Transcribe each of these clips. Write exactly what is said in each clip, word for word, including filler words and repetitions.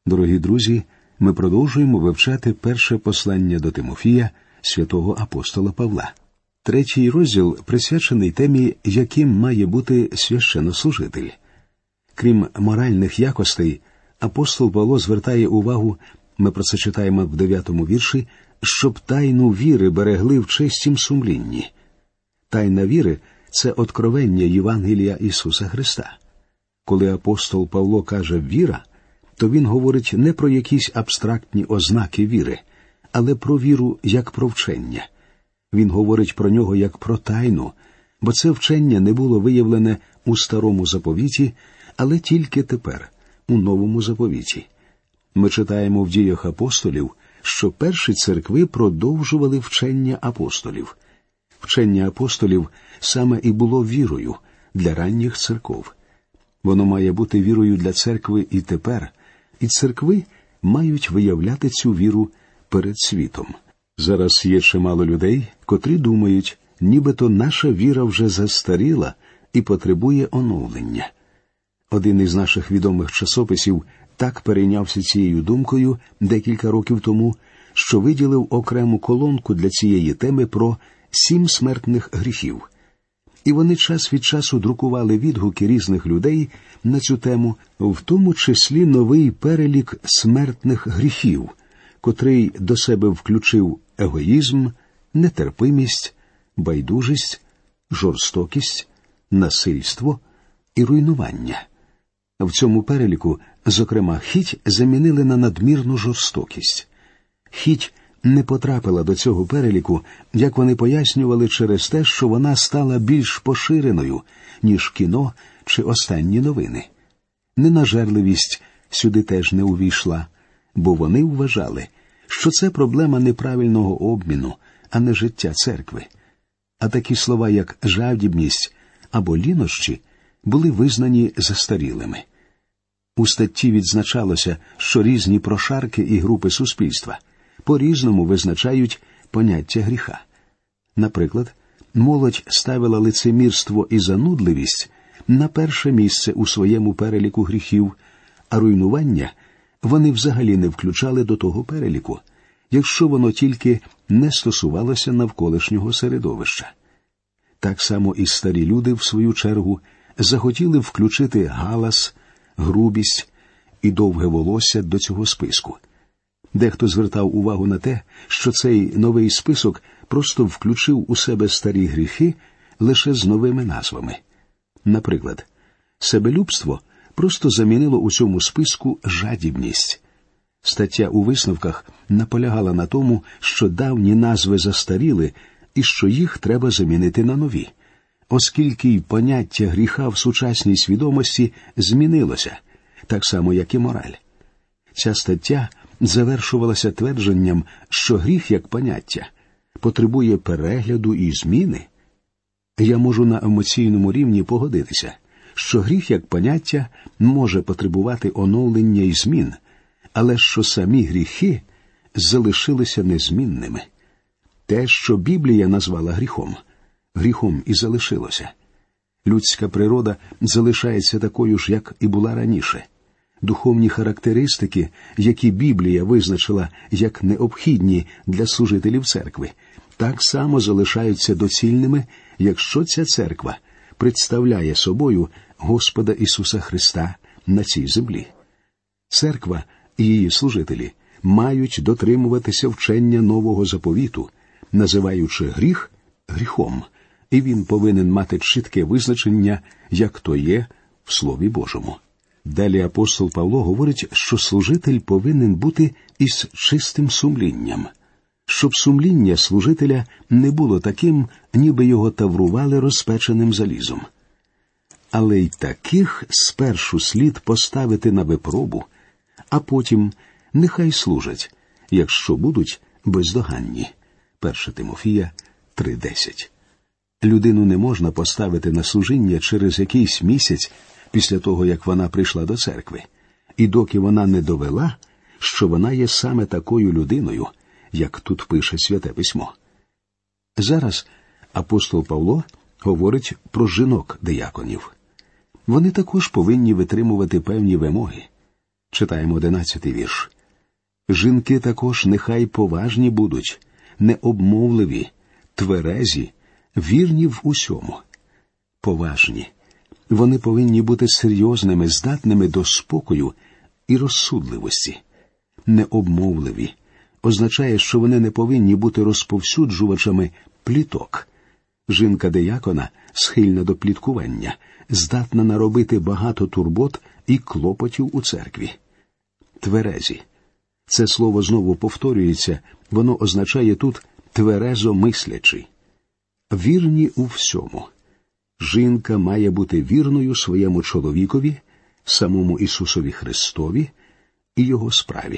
Дорогі друзі, ми продовжуємо вивчати перше послання до Тимофія святого апостола Павла. Третій розділ присвячений темі, яким має бути священнослужитель. Крім моральних якостей, апостол Павло звертає увагу, ми про це читаємо в дев'ятому вірші, щоб тайну віри берегли в чистім сумлінні. Тайна віри – це откровення Євангелія Ісуса Христа. Коли апостол Павло каже «віра», то він говорить не про якісь абстрактні ознаки віри, але про віру як про вчення. Він говорить про нього як про тайну, бо це вчення не було виявлене у Старому Заповіті, але тільки тепер, у Новому Заповіті. Ми читаємо в Діях апостолів, що перші церкви продовжували вчення апостолів. Вчення апостолів саме і було вірою для ранніх церков. Воно має бути вірою для церкви і тепер, і церкви мають виявляти цю віру перед світом. Зараз є чимало людей, котрі думають, нібито наша віра вже застаріла і потребує оновлення. Один із наших відомих часописів так перейнявся цією думкою декілька років тому, що виділив окрему колонку для цієї теми про сім смертних гріхів. І вони час від часу друкували відгуки різних людей на цю тему, в тому числі новий перелік смертних гріхів, котрий до себе включив егоїзм, нетерпимість, байдужість, жорстокість, насильство і руйнування. В цьому переліку, зокрема, хіть замінили на надмірну жорстокість. Хіть не потрапила до цього переліку, як вони пояснювали, через те, що вона стала більш поширеною, ніж кіно чи останні новини. Ненажерливість сюди теж не увійшла, бо вони вважали, що це проблема неправильного обміну, а не життя церкви. А такі слова, як жадібність або лінощі, були визнані застарілими. У статті відзначалося, що різні прошарки і групи суспільства по-різному визначають поняття гріха. Наприклад, молодь ставила лицемірство і занудливість на перше місце у своєму переліку гріхів, а руйнування вони взагалі не включали до того переліку, якщо воно тільки не стосувалося навколишнього середовища. Так само і старі люди, в свою чергу, захотіли включити галас, грубість і довге волосся до цього списку. Дехто звертав увагу на те, що цей новий список просто включив у себе старі гріхи лише з новими назвами. Наприклад, себелюбство просто замінило у цьому списку жадібність. Стаття у висновках наполягала на тому, що давні назви застаріли і що їх треба замінити на нові, оскільки й поняття гріха в сучасній свідомості змінилося, так само, як і мораль. Ця стаття завершувалася твердженням, що гріх як поняття потребує перегляду і зміни. Я можу на емоційному рівні погодитися, що гріх як поняття може потребувати оновлення і змін, але що самі гріхи залишилися незмінними. Те, що Біблія назвала гріхом, гріхом і залишилося. Людська природа залишається такою ж, як і була раніше. Духовні характеристики, які Біблія визначила як необхідні для служителів церкви, так само залишаються доцільними, якщо ця церква представляє собою Господа Ісуса Христа на цій землі. Церква і її служителі мають дотримуватися вчення Нового Заповіту, називаючи гріх гріхом, і він повинен мати чітке визначення, як то є в Слові Божому. Далі апостол Павло говорить, що служитель повинен бути із чистим сумлінням, щоб сумління служителя не було таким, ніби його таврували розпеченим залізом. Але й таких спершу слід поставити на випробу, а потім нехай служать, якщо будуть бездоганні. перше Тимофія три десять. Людину не можна поставити на служіння через якийсь місяць після того, як вона прийшла до церкви, і доки вона не довела, що вона є саме такою людиною, як тут пише Святе Письмо. Зараз апостол Павло говорить про жінок-дияконів. Вони також повинні витримувати певні вимоги. Читаємо одинадцятий вірш. «Жінки також нехай поважні будуть, необмовливі, тверезі, вірні в усьому». Поважні. Вони повинні бути серйозними, здатними до спокою і розсудливості. Необмовливі означає, що вони не повинні бути розповсюджувачами пліток. Жінка-диякона схильна до пліткування, здатна наробити багато турбот і клопотів у церкві. Тверезі. Це слово знову повторюється, воно означає тут тверезо мислячий. Вірні у всьому. Жінка має бути вірною своєму чоловікові, самому Ісусові Христові і Його справі.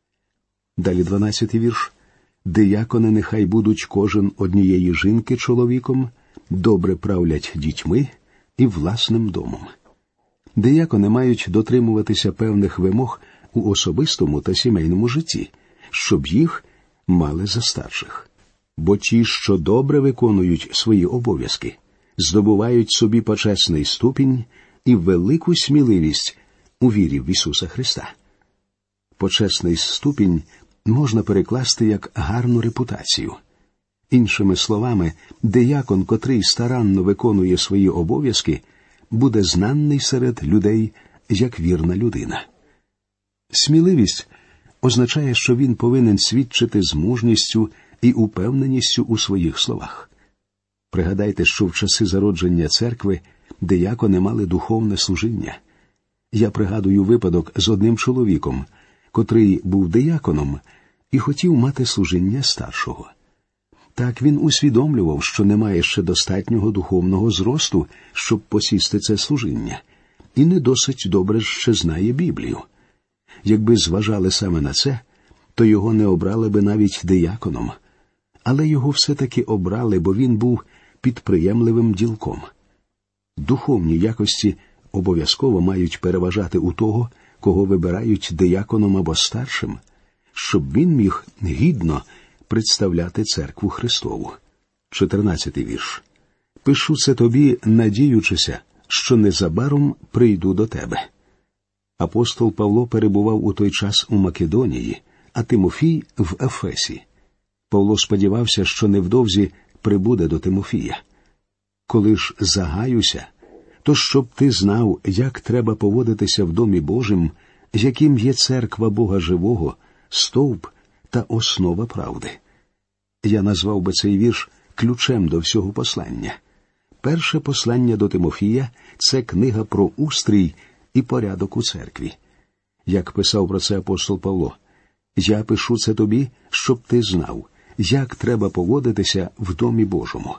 Далі дванадцятий вірш. «Диякони нехай будуть кожен однієї жінки чоловіком, добре правлять дітьми і власним домом». Диякони мають дотримуватися певних вимог у особистому та сімейному житті, щоб їх мали за старших. Бо ті, що добре виконують свої обов'язки, здобувають собі почесний ступінь і велику сміливість у вірі в Ісуса Христа. Почесний ступінь можна перекласти як гарну репутацію. Іншими словами, диякон, котрий старанно виконує свої обов'язки, буде знаний серед людей як вірна людина. Сміливість означає, що він повинен свідчити з мужністю і упевненістю у своїх словах. Пригадайте, що в часи зародження церкви диякони мали духовне служіння. Я пригадую випадок з одним чоловіком, котрий був дияконом і хотів мати служіння старшого. Так він усвідомлював, що немає ще достатнього духовного зросту, щоб посісти це служіння, і не досить добре ще знає Біблію. Якби зважали саме на це, то його не обрали би навіть дияконом. Але його все-таки обрали, бо він був підприємливим ділком. Духовні якості обов'язково мають переважати у того, кого вибирають дияконом або старшим, щоб він міг гідно представляти церкву Христову. чотирнадцятий вірш. «Пишу це тобі, надіючися, що незабаром прийду до тебе». Апостол Павло перебував у той час у Македонії, а Тимофій – в Ефесі. Павло сподівався, що невдовзі прибуде до Тимофія. «Коли ж загаюся, то щоб ти знав, як треба поводитися в Домі Божим, яким є церква Бога живого, стовп та основа правди». Я назвав би цей вірш ключем до всього послання. Перше послання до Тимофія – це книга про устрій і порядок у церкві. Як писав про це апостол Павло, «Я пишу це тобі, щоб ти знав, як треба поводитися в Домі Божому».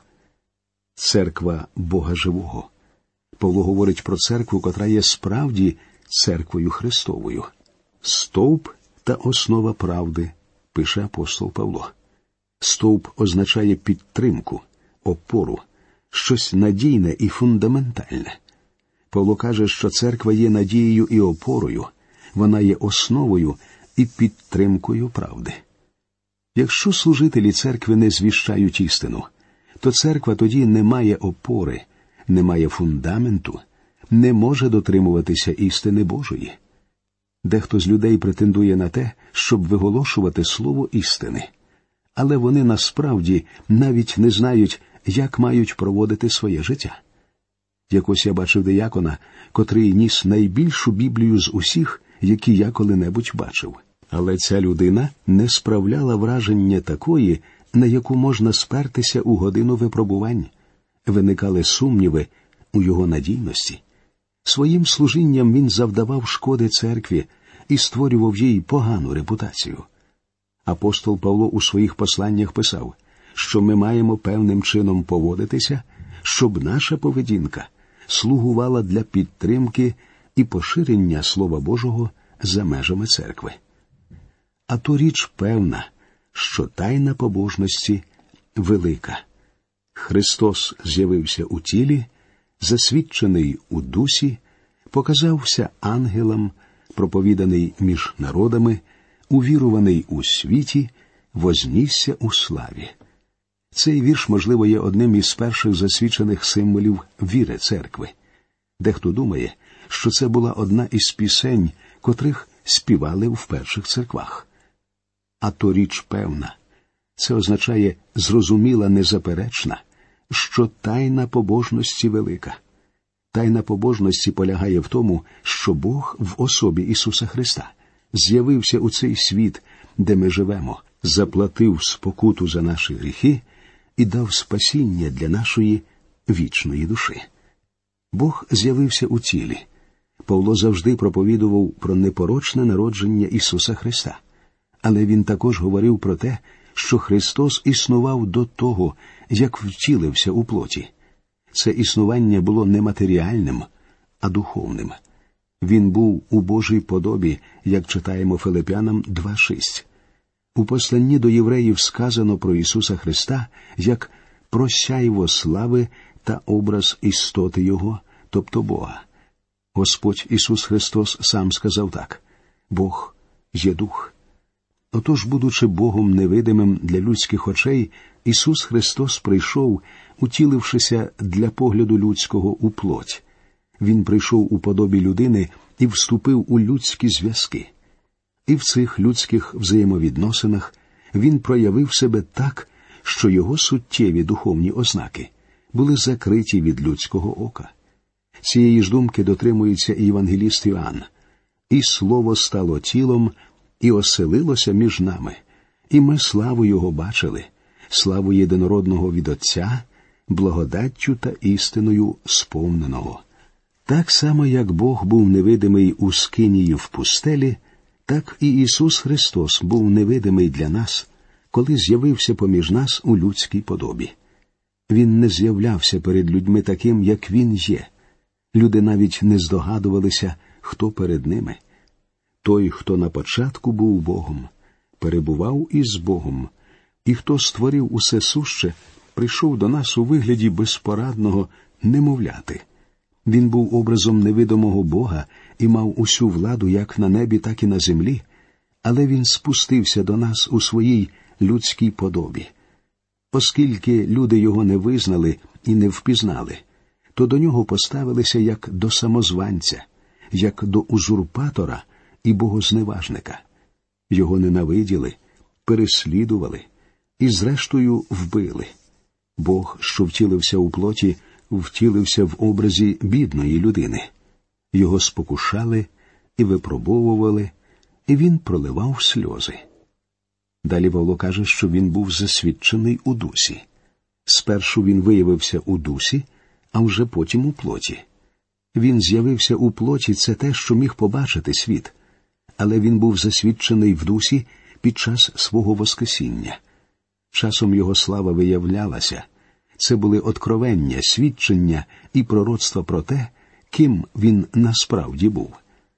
Церква Бога живого. Павло говорить про церкву, котра є справді церквою Христовою. Стовп та основа правди, пише апостол Павло. Стовп означає підтримку, опору, щось надійне і фундаментальне. Павло каже, що церква є надією і опорою, вона є основою і підтримкою правди. Якщо служителі церкви не звіщають істину, то церква тоді не має опори, не має фундаменту, не може дотримуватися істини Божої. Дехто з людей претендує на те, щоб виголошувати слово істини. Але вони насправді навіть не знають, як мають проводити своє життя. Якось я бачив диякона, котрий ніс найбільшу Біблію з усіх, які я коли-небудь бачив. Але ця людина не справляла враження такої, на яку можна спертися у годину випробувань. Виникали сумніви у його надійності. Своїм служінням він завдавав шкоди церкві і створював їй погану репутацію. Апостол Павло у своїх посланнях писав, що ми маємо певним чином поводитися, щоб наша поведінка слугувала для підтримки і поширення Слова Божого за межами церкви. А то річ певна, що тайна побожності велика. Христос з'явився у тілі, засвідчений у дусі, показався ангелам, проповіданий між народами, увіруваний у світі, вознісся у славі. Цей вірш, можливо, є одним із перших засвідчених символів віри церкви. Дехто думає, що це була одна із пісень, котрих співали в перших церквах. А то річ певна. Це означає зрозуміла, незаперечна, що тайна побожності велика. Тайна побожності полягає в тому, що Бог в особі Ісуса Христа з'явився у цей світ, де ми живемо, заплатив спокуту за наші гріхи і дав спасіння для нашої вічної душі. Бог з'явився у тілі. Павло завжди проповідував про непорочне народження Ісуса Христа. Але він також говорив про те, що Христос існував до того, як втілився у плоті. Це існування було не матеріальним, а духовним. Він був у Божій подобі, як читаємо Филип'янам два шість. У посланні до євреїв сказано про Ісуса Христа як про сяйво слави та образ істоти Його, тобто Бога. Господь Ісус Христос сам сказав так: «Бог є дух». Отож, будучи Богом невидимим для людських очей, Ісус Христос прийшов, утілившися для погляду людського у плоть. Він прийшов у подобі людини і вступив у людські зв'язки. І в цих людських взаємовідносинах він проявив себе так, що його суттєві духовні ознаки були закриті від людського ока. Цієї ж думки дотримується і євангеліст Іоанн. «І слово стало тілом, і оселилося між нами, і ми славу Його бачили, славу єдинородного від Отця, благодаттю та істиною сповненого». Так само, як Бог був невидимий у скинії в пустелі, так і Ісус Христос був невидимий для нас, коли з'явився поміж нас у людській подобі. Він не з'являвся перед людьми таким, як Він є. Люди навіть не здогадувалися, хто перед ними. Той, хто на початку був Богом, перебував із Богом, і хто створив усе суще, прийшов до нас у вигляді безпорадного немовляти. Він був образом невидимого Бога і мав усю владу як на небі, так і на землі, але він спустився до нас у своїй людській подобі. Оскільки люди його не визнали і не впізнали, то до нього поставилися як до самозванця, як до узурпатора і богозневажника. Його ненавиділи, переслідували і, зрештою, вбили. Бог, що втілився у плоті, втілився в образі бідної людини. Його спокушали і випробовували, і він проливав сльози. Далі Павло каже, що він був засвідчений у дусі. Спершу він виявився у дусі, а вже потім у плоті. Він з'явився у плоті – це те, що міг побачити світ. Але він був засвідчений в дусі під час свого воскресіння. Часом його слава виявлялася. Це були откровення, свідчення і пророцтва про те, ким він насправді був.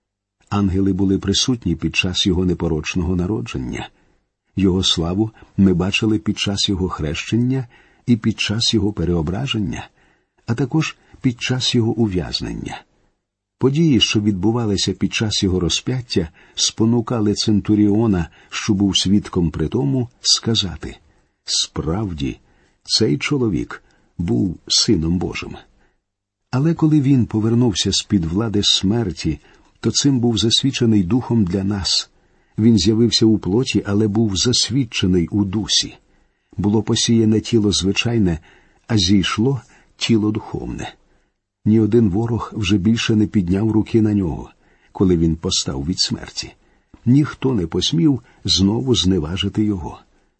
Ангели були присутні під час його непорочного народження. Його славу ми бачили під час його хрещення і під час його переображення, а також під час його ув'язнення. Події, що відбувалися під час його розп'яття, спонукали Центуріона, що був свідком при тому, сказати: «Справді, цей чоловік був Сином Божим». Але коли він повернувся з-під влади смерті, то цим був засвідчений Духом для нас. Він з'явився у плоті, але був засвідчений у дусі. Було посіяне тіло звичайне, а зійшло тіло духовне. Ні один ворог вже більше не підняв руки на нього, коли він постав від смерті. Ніхто не посмів знову зневажити його.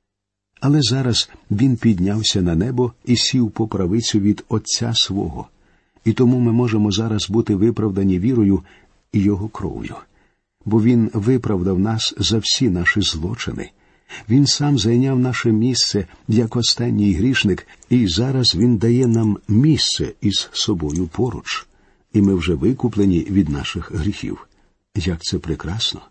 Але зараз він піднявся на небо і сів по правицю від Отця свого. І тому ми можемо зараз бути виправдані вірою і його кров'ю. Бо він виправдав нас за всі наші злочини. Він сам зайняв наше місце як останній грішник, і зараз він дає нам місце із собою поруч. І ми вже викуплені від наших гріхів. Як це прекрасно!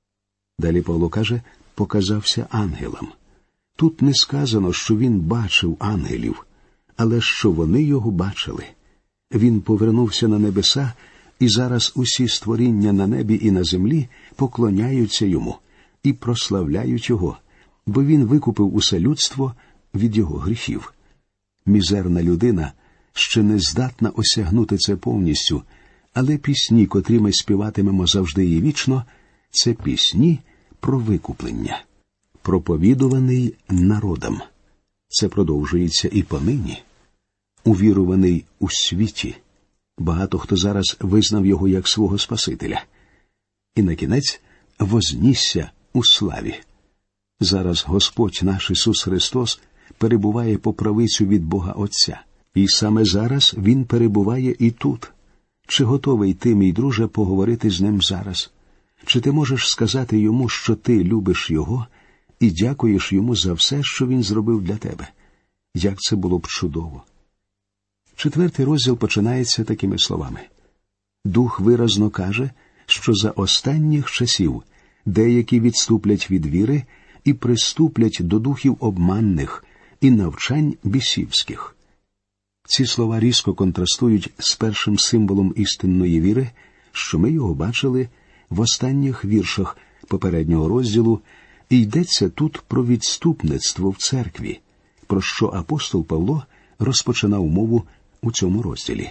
Далі Павло каже, показався ангелам. Тут не сказано, що він бачив ангелів, але що вони його бачили. Він повернувся на небеса, і зараз усі створіння на небі і на землі поклоняються йому і прославляють його, бо він викупив усе людство від його гріхів. Мізерна людина ще не здатна осягнути це повністю, але пісні, котрі ми співатимемо завжди і вічно, це пісні про викуплення, проповідуваний народам. Це продовжується і понині. Увіруваний у світі. Багато хто зараз визнав його як свого Спасителя. І на кінець вознісся у славі. Зараз Господь наш Ісус Христос перебуває по правицю від Бога Отця. І саме зараз Він перебуває і тут. Чи готовий ти, мій друже, поговорити з Ним зараз? Чи ти можеш сказати Йому, що ти любиш Його і дякуєш Йому за все, що Він зробив для тебе? Як це було б чудово! Четвертий розділ починається такими словами. Дух виразно каже, що за останніх часів деякі відступлять від віри і приступлять до духів обманних і навчань бісівських. Ці слова різко контрастують з першим символом істинної віри, що ми його бачили в останніх віршах попереднього розділу, і йдеться тут про відступництво в церкві, про що апостол Павло розпочинав мову у цьому розділі.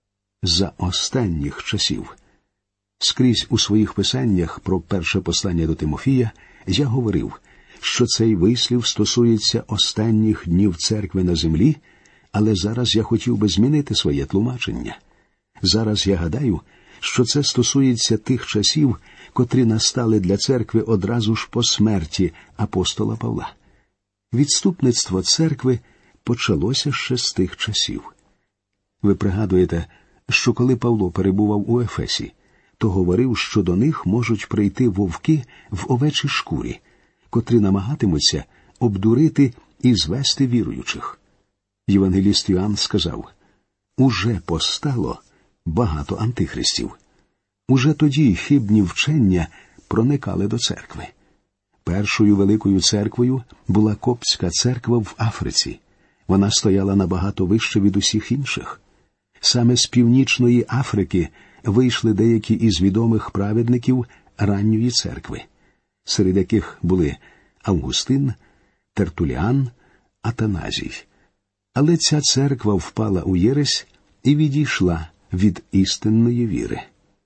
За останніх часів. Скрізь у своїх писаннях про перше послання до Тимофія я говорив, що цей вислів стосується останніх днів церкви на землі, але зараз я хотів би змінити своє тлумачення. Зараз я гадаю, що це стосується тих часів, котрі настали для церкви одразу ж по смерті апостола Павла. Відступництво церкви почалося ще з тих часів. Ви пригадуєте, що коли Павло перебував у Ефесі, то говорив, що до них можуть прийти вовки в овечій шкурі, котрі намагатимуться обдурити і звести віруючих. Євангеліст Йоанн сказав, «Уже постало багато антихристів». Уже тоді хибні вчення проникали до церкви. Першою великою церквою була Коптська церква в Африці. Вона стояла набагато вище від усіх інших. Саме з північної Африки вийшли деякі із відомих праведників ранньої церкви, серед яких були Августин, Тертуліан, Атаназій. Але ця церква впала у єресь і відійшла від істинної віри.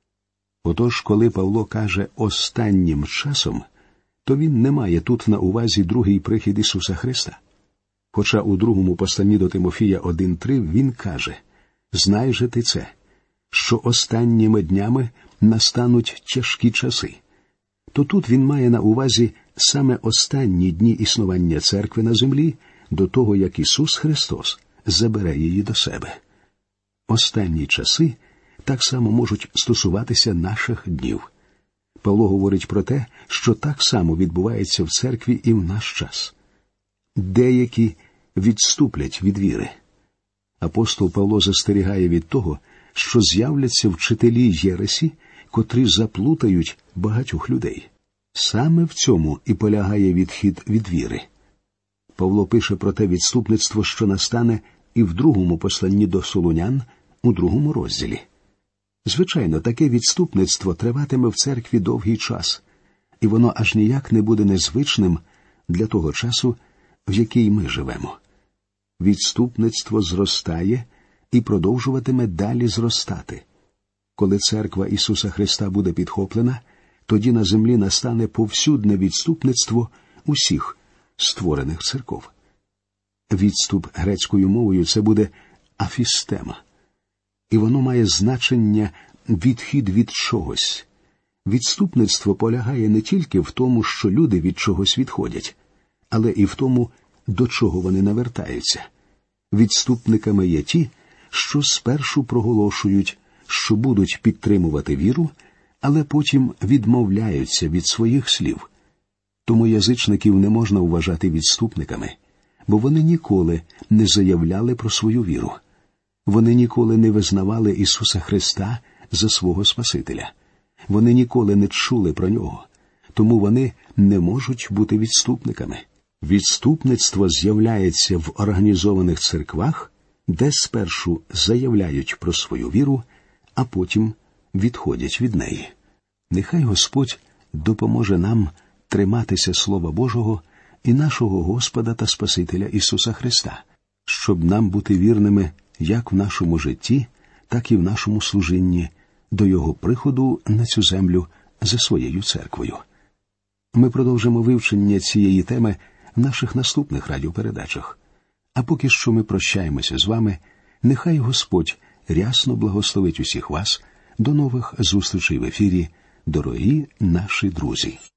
Отож, коли Павло каже «останнім часом», то він не має тут на увазі другий прихід Ісуса Христа. Хоча у другому посланні до Тимофія один три він каже «Знай же ти це, що останніми днями настануть тяжкі часи». То тут він має на увазі саме останні дні існування церкви на землі до того, як Ісус Христос забере її до себе. Останні часи так само можуть стосуватися наших днів. Павло говорить про те, що так само відбувається в церкві і в наш час. Деякі відступлять від віри. Апостол Павло застерігає від того, що з'являться вчителі єресі, котрі заплутають багатьох людей. Саме в цьому і полягає відхід від віри. Павло пише про те відступництво, що настане і в другому посланні до Солунян, у другому розділі. Звичайно, таке відступництво триватиме в церкві довгий час, і воно аж ніяк не буде незвичним для того часу, в який ми живемо. Відступництво зростає і продовжуватиме далі зростати. Коли церква Ісуса Христа буде підхоплена, тоді на землі настане повсюдне відступництво усіх створених церков. Відступ грецькою мовою – це буде афістема. І воно має значення «відхід від чогось». Відступництво полягає не тільки в тому, що люди від чогось відходять, але і в тому, до чого вони навертаються. Відступниками є ті, що спершу проголошують, що будуть підтримувати віру, але потім відмовляються від своїх слів. Тому язичників не можна вважати відступниками, бо вони ніколи не заявляли про свою віру. Вони ніколи не визнавали Ісуса Христа за свого Спасителя. Вони ніколи не чули про Нього, тому вони не можуть бути відступниками. Відступництво з'являється в організованих церквах, де спершу заявляють про свою віру, а потім відходять від неї. Нехай Господь допоможе нам триматися Слова Божого і нашого Господа та Спасителя Ісуса Христа, щоб нам бути вірними як в нашому житті, так і в нашому служінні до Його приходу на цю землю. за своєю церквою. Ми продовжимо вивчення цієї теми в наших наступних радіопередачах. А поки що ми прощаємося з вами. Нехай Господь рясно благословить усіх вас. До нових зустрічей в ефірі, дорогі наші друзі.